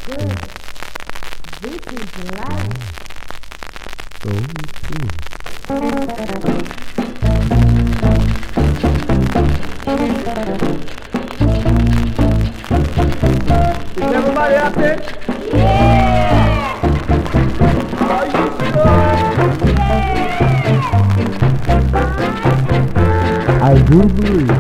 good. This is life. So true. Is everybody out there? Yeah! Are you sure? I do believe.